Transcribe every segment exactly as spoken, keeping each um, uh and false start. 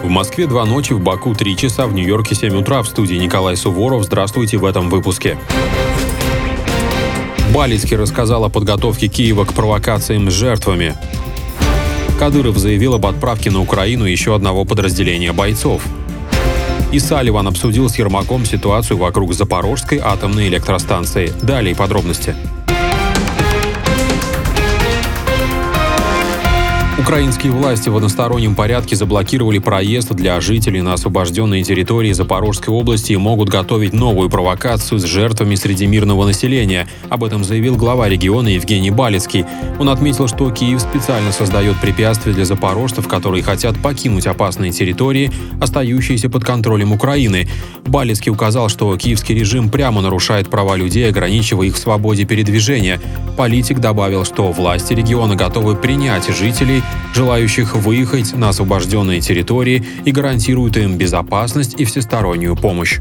В Москве два ночи, в Баку три часа, в Нью-Йорке семь утра. В студии Николай Суворов. Здравствуйте в этом выпуске. Балицкий рассказал о подготовке Киева к провокациям с жертвами. Кадыров заявил об отправке на Украину еще одного подразделения бойцов. И Салливан обсудил с Ермаком ситуацию вокруг Запорожской атомной электростанции. Далее подробности. Украинские власти в одностороннем порядке заблокировали проезд для жителей на освобожденной территории Запорожской области и могут готовить новую провокацию с жертвами среди мирного населения. Об этом заявил глава региона Евгений Балицкий. Он отметил, что Киев специально создает препятствия для запорожцев, которые хотят покинуть опасные территории, остающиеся под контролем Украины. Балицкий указал, что киевский режим прямо нарушает права людей, ограничивая их в свободе передвижения. Политик добавил, что власти региона готовы принять жителей, желающих выехать на освобожденные территории, и гарантируют им безопасность и всестороннюю помощь.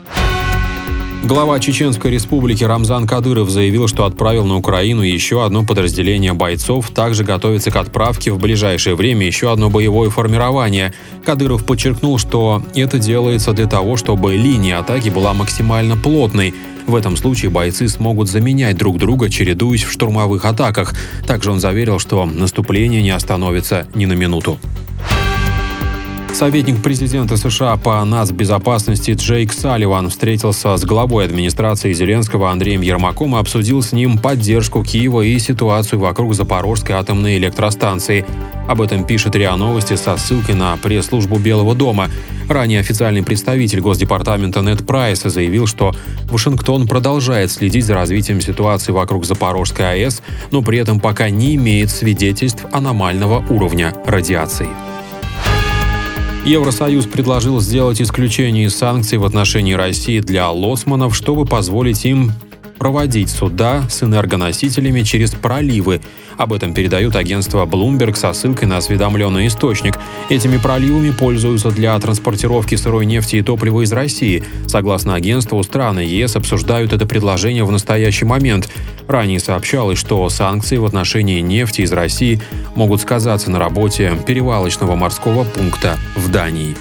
Глава Чеченской республики Рамзан Кадыров заявил, что отправил на Украину еще одно подразделение бойцов, также готовится к отправке в ближайшее время еще одно боевое формирование. Кадыров подчеркнул, что это делается для того, чтобы линия атаки была максимально плотной. В этом случае бойцы смогут заменять друг друга, чередуясь в штурмовых атаках. Также он заверил, что наступление не остановится ни на минуту. Советник президента США по нацбезопасности Джейк Салливан встретился с главой администрации Зеленского Андреем Ермаком и обсудил с ним поддержку Киева и ситуацию вокруг Запорожской атомной электростанции. Об этом пишет РИА Новости со ссылкой на пресс-службу Белого дома. Ранее официальный представитель Госдепартамента Нед Прайс заявил, что Вашингтон продолжает следить за развитием ситуации вокруг Запорожской АЭС, но при этом пока не имеет свидетельств аномального уровня радиации. Евросоюз предложил сделать исключение из санкций в отношении России для лоцманов, чтобы позволить им проводить суда с энергоносителями через проливы. Об этом передает агентство Bloomberg со ссылкой на осведомленный источник. Этими проливами пользуются для транспортировки сырой нефти и топлива из России. Согласно агентству, страны ЕС обсуждают это предложение в настоящий момент. Ранее сообщалось, что санкции в отношении нефти из России могут сказаться на работе перевалочного морского пункта в Дании.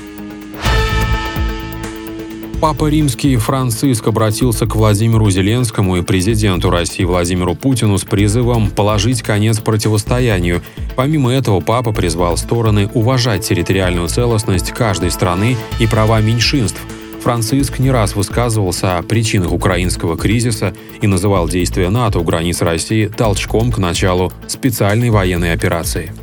Папа Римский Франциск обратился к Владимиру Зеленскому и президенту России Владимиру Путину с призывом положить конец противостоянию. Помимо этого, папа призвал стороны уважать территориальную целостность каждой страны и права меньшинств. Франциск не раз высказывался о причинах украинского кризиса и называл действия НАТО у границ России толчком к началу специальной военной операции.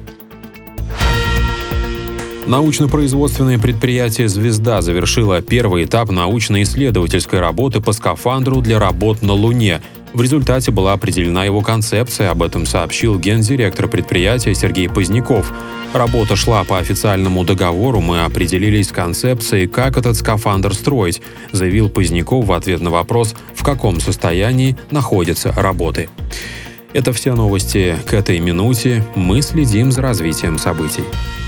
Научно-производственное предприятие «Звезда» завершило первый этап научно-исследовательской работы по скафандру для работ на Луне. В результате была определена его концепция, об этом сообщил гендиректор предприятия Сергей Поздняков. Работа шла по официальному договору, мы определились с концепцией, как этот скафандр строить, заявил Поздняков в ответ на вопрос, в каком состоянии находятся работы. Это все новости к этой минуте. Мы следим за развитием событий.